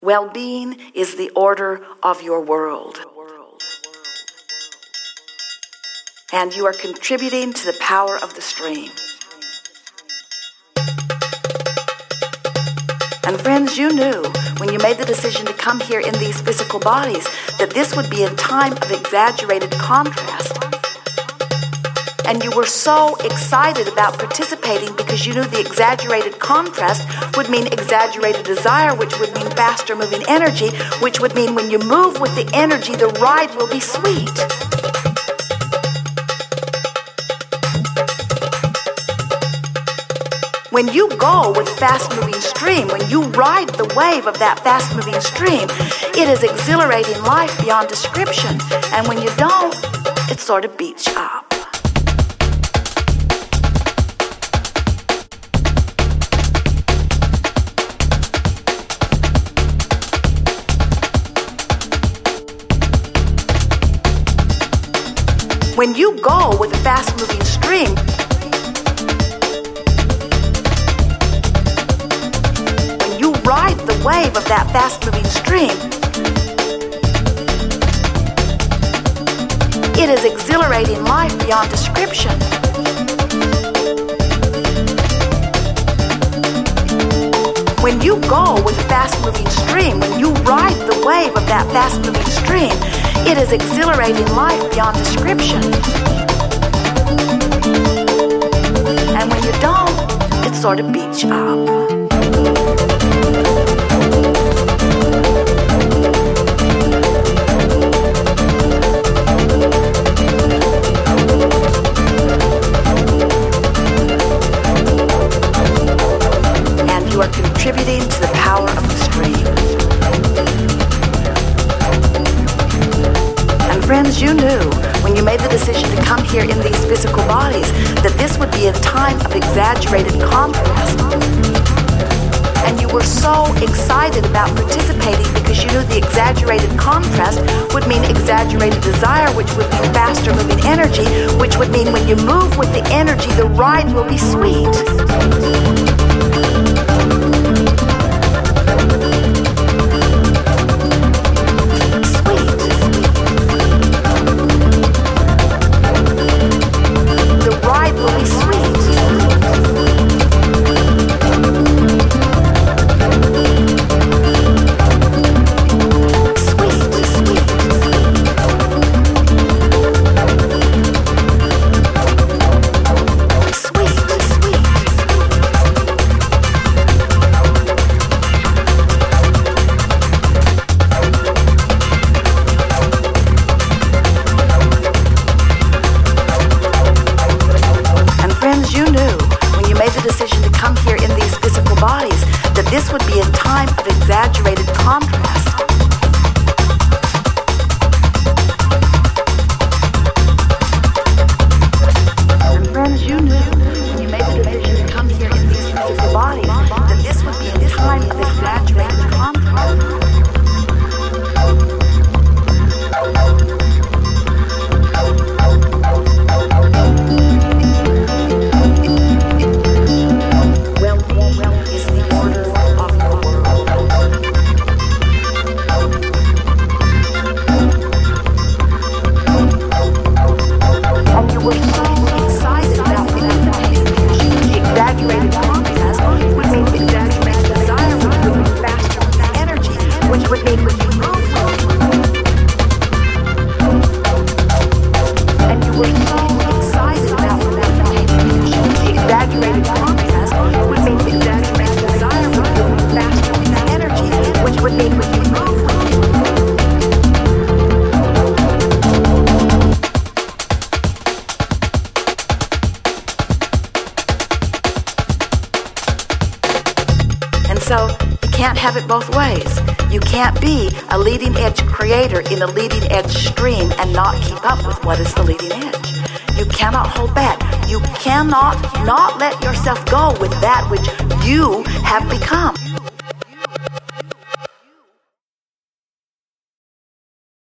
Well-being is the order of your world. And you are contributing to the power of the stream. And friends, you knew when you made the decision to come here in these physical bodies that this would be a time of exaggerated contrast. And you were so excited about participating because you knew the exaggerated contrast would mean exaggerated desire, which would mean faster moving energy, which would mean when you move with the energy, the ride will be sweet. When you go with fast-moving stream, when you ride the wave of that fast-moving stream, it is exhilarating life beyond description. And when you don't, it sort of beats you up. When you go with a fast-moving stream, when you ride the wave of that fast-moving stream, it is exhilarating life beyond description. When you go with a fast-moving stream, when you ride the wave of that fast-moving stream, it is exhilarating life beyond description. And when you don't, it sort of beats you up. And you are contributing to the power of the stream. Friends, you knew when you made the decision to come here in these physical bodies that this would be a time of exaggerated contrast. And you were so excited about participating because you knew the exaggerated contrast would mean exaggerated desire, which would mean faster moving energy, which would mean when you move with the energy, the ride will be sweet. This would be a time of exaggerated contrast. And friends, you knew when you made the decision to come here in these physical bodies that this would be a time of exaggerated contrast. So you can't have it both ways. You can't be a leading edge creator in a leading edge stream and not keep up with what is the leading edge. You cannot hold back. You cannot not let yourself go with that which you have become.